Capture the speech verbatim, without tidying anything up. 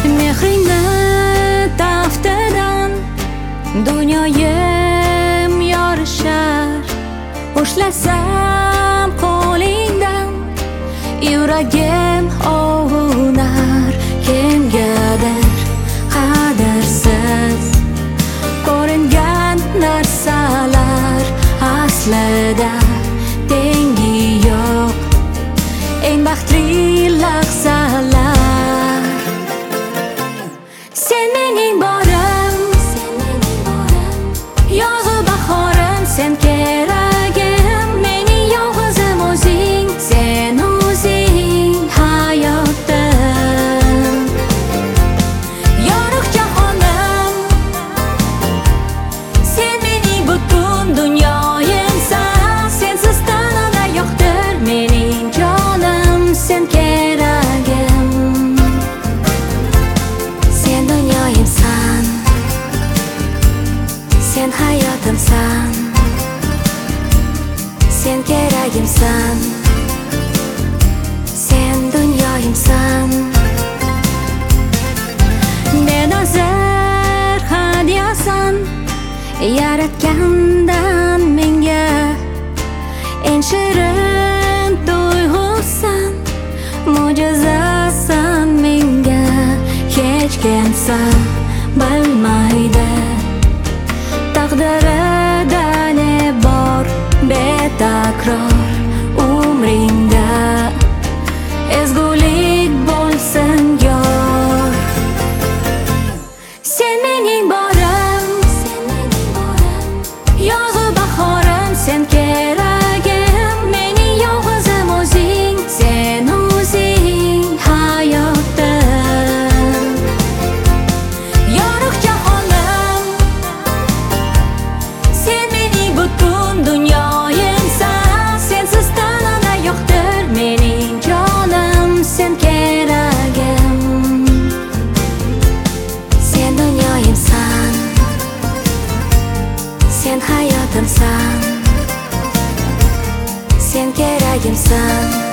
Mehringni taftidan dunyoyim yorishar. Ushlasam qo'lingdan yuragim ovunar. Kimgadir qadrsiz ko'ringan narsalar aslida tengi yo'q. Eng baxtli lahzalar sen mening borim, yozu bahorim, sen keragim, mening yolg'izim o'zing, sen o'zing hayotim, yorug' jahonim, sen mening butun dunyoyimsan, sensiz tanada yo'qdir mening jonim, sen keragim, sen dunyoyimsan, sen hayotimsan, sen keragimsan, sen dunyoyimsan. Benazir hadyasan yaratgandan menga, eng shirin tuyg'usan, mo'jizasan menga. Hech kimsa bilmaydi taqdirida ne bor betakror umringda, ezgulik bo'lsin yor. Sen mening borim, yozu bahorim, sen keragim, mening yolg'izim o'zing, sen o'zing hayotim, yorug' jahonim, sen mening butun dunyoyimsan, sensiz tanada yo'qdir mening jonim, sen keragim, sen dunyoyimsan, sen hayotimsan, sen keragimsan.